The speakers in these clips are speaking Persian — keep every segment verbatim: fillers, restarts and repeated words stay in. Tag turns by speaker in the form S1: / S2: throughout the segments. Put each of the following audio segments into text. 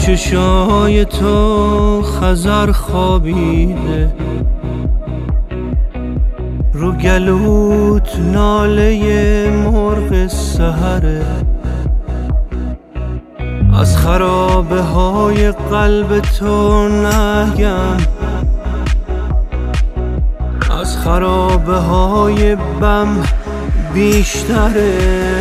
S1: چشای تو خضر خوابیده، رو گلوت ناله مرغ سحره، از خرابه های قلب تو نگم، از خرابه های بم بیشتره.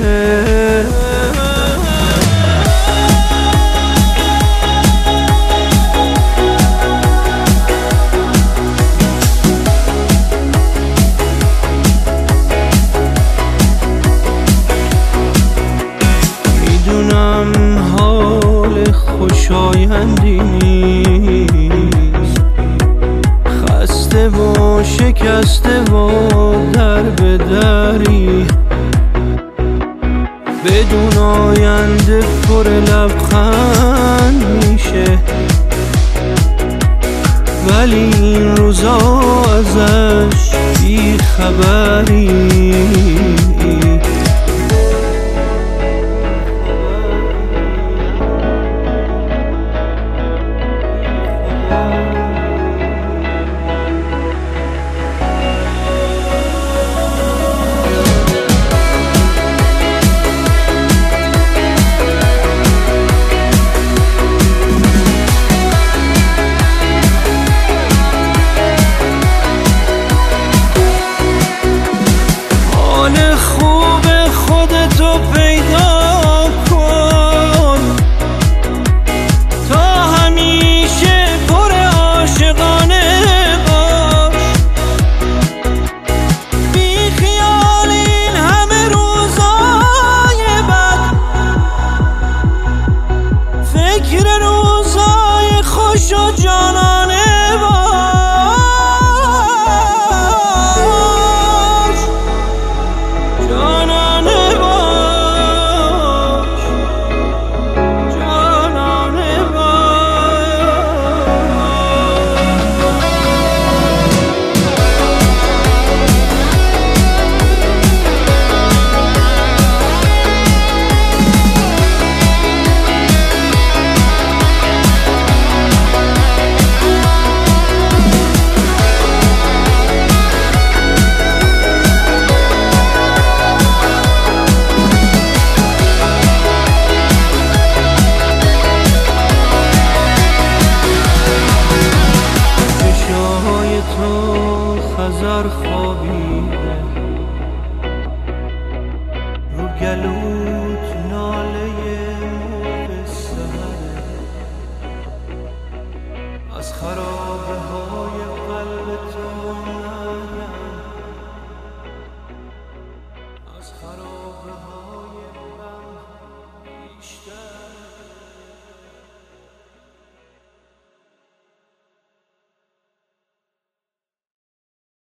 S1: میدونم حال خوشایندی نیست، خسته و شکسته و در به دری، بدون آینده پر لبخند میشه، ولی این روزا ازش بی خبری. خضر خوابیده، رو گلوت ناله مرغ سحره، از خرابه